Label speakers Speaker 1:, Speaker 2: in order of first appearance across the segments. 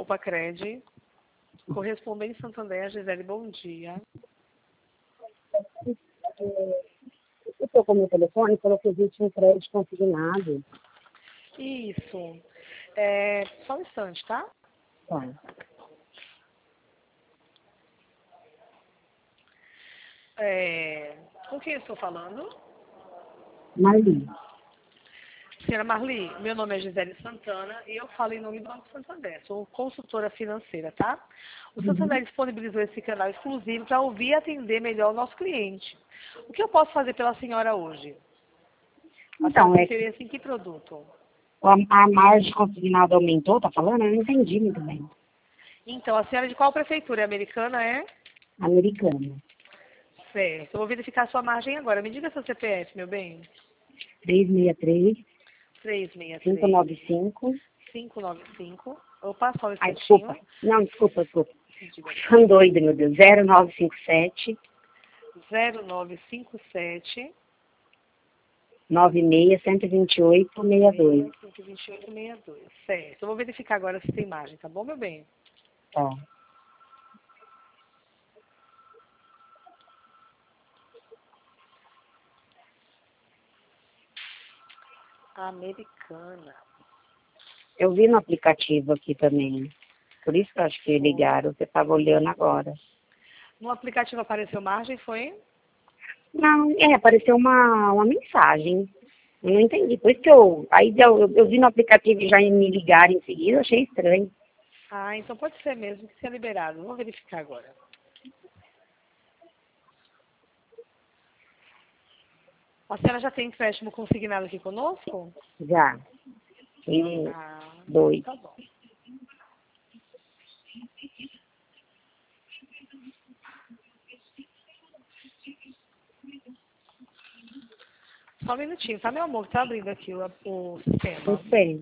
Speaker 1: Cred. Correspondente Santander, Gisele, bom dia.
Speaker 2: Eu estou com o meu telefone, falou que existe um crédito consignado.
Speaker 1: Isso. Só um instante, tá?
Speaker 2: Tá.
Speaker 1: Com quem eu estou falando?
Speaker 2: Marli.
Speaker 1: Senhora Marli, meu nome é Gisele Santana e eu falo em nome do Banco Santander. Sou consultora financeira, tá? O Santander disponibilizou esse canal exclusivo para ouvir e atender melhor o nosso cliente. O que eu posso fazer pela senhora hoje? A
Speaker 2: Então,
Speaker 1: senhora tem
Speaker 2: é
Speaker 1: interesse em que produto?
Speaker 2: a margem consignada aumentou, tá falando? Eu não entendi muito bem.
Speaker 1: Então, a senhora de qual prefeitura? É americana, é?
Speaker 2: Americana.
Speaker 1: Certo. Eu vou verificar a sua margem agora. Me diga seu CPF, meu bem.
Speaker 2: 363
Speaker 1: 363
Speaker 2: 595.
Speaker 1: 595. Opa, só um
Speaker 2: Ai,
Speaker 1: instantinho.
Speaker 2: desculpa. Não, desculpa.
Speaker 1: Diga.
Speaker 2: São doido, meu Deus. 0957
Speaker 1: 0957
Speaker 2: 96 128 62.
Speaker 1: 12862. Certo. Eu vou verificar agora se tem margem, tá bom, meu bem?
Speaker 2: Tá.
Speaker 1: Americana.
Speaker 2: Eu vi no aplicativo aqui também. Por isso que eu acho que ligaram. Você estava olhando agora.
Speaker 1: No aplicativo apareceu margem, foi?
Speaker 2: Não, apareceu uma mensagem. Eu não entendi. Por isso que eu vi no aplicativo e já me ligaram em seguida, eu achei estranho.
Speaker 1: Ah, então pode ser mesmo que seja liberado. Vou verificar agora. A senhora já tem empréstimo consignado aqui conosco?
Speaker 2: Já. Tem
Speaker 1: Ah,
Speaker 2: 2.
Speaker 1: tá bom. Só um minutinho, tá, meu amor? Tá abrindo aqui o sistema.
Speaker 2: Não sei.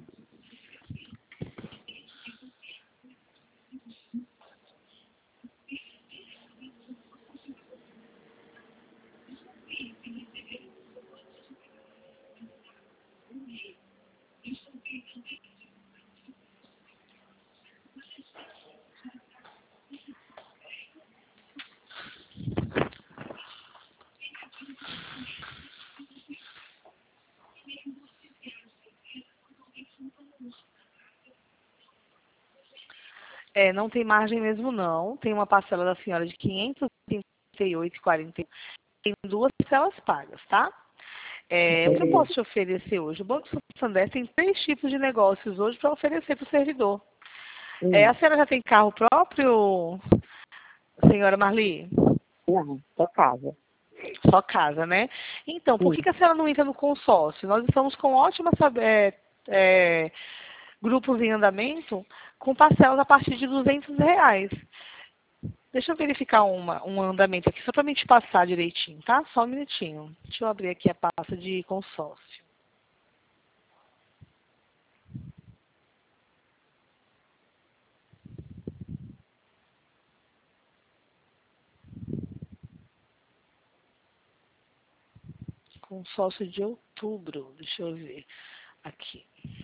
Speaker 1: Não tem margem mesmo não. Tem uma parcela da senhora de 538,40. Tem 2 parcelas pagas, tá? O que eu posso te oferecer hoje? O Banco Santander tem 3 tipos de negócios hoje para oferecer para o servidor. A senhora já tem carro próprio, senhora Marli?
Speaker 2: Não, só casa.
Speaker 1: Só casa, né? Então, por que a senhora não entra no consórcio? Nós estamos com ótimas grupos em andamento com parcelas a partir de R$ 200. Deixa eu verificar um andamento aqui, só para mim te passar direitinho, tá? Só um minutinho. Deixa eu abrir aqui a pasta de consórcio. Consórcio de outubro, deixa eu ver aqui.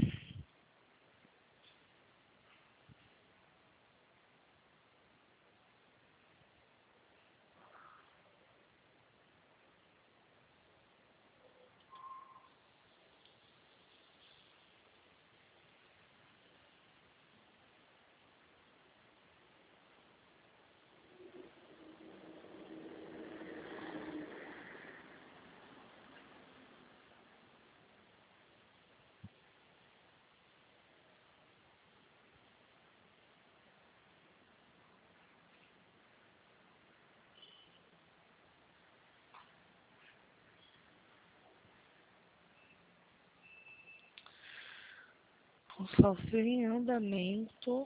Speaker 1: Consórcio em andamento.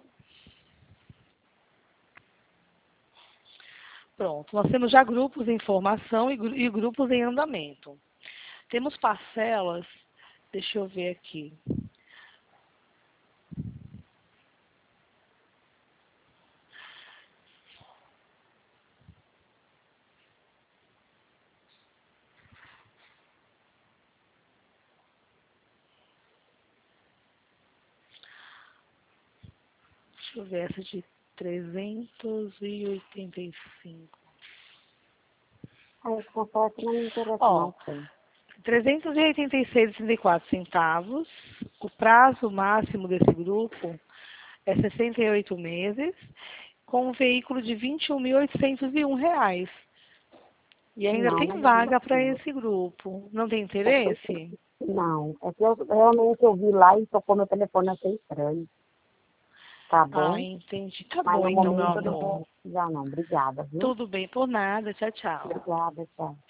Speaker 1: Pronto, nós temos já grupos em formação e grupos em andamento. Temos parcelas, deixa eu ver aqui. Deixa Deixa eu ver essa de 385.
Speaker 2: Esse confesso não me interessa
Speaker 1: Ó,
Speaker 2: não, sim.
Speaker 1: 386,34 centavos. O prazo máximo desse grupo é 68 meses, com um veículo de R$ 21.801. E ainda
Speaker 2: Não,
Speaker 1: tem
Speaker 2: não é
Speaker 1: vaga para
Speaker 2: possível.
Speaker 1: esse grupo. Não tem
Speaker 2: É que
Speaker 1: interesse?
Speaker 2: não, é que eu realmente ouvi lá e tocou meu telefone, achei estranho. Tá
Speaker 1: Ah,
Speaker 2: bom?
Speaker 1: entendi. Tá
Speaker 2: Mas
Speaker 1: bom
Speaker 2: no
Speaker 1: então, meu
Speaker 2: momento eu não
Speaker 1: amor.
Speaker 2: vou precisar não. Obrigada, viu?
Speaker 1: Tudo bem por nada. Tchau, tchau.
Speaker 2: Obrigada, tchau.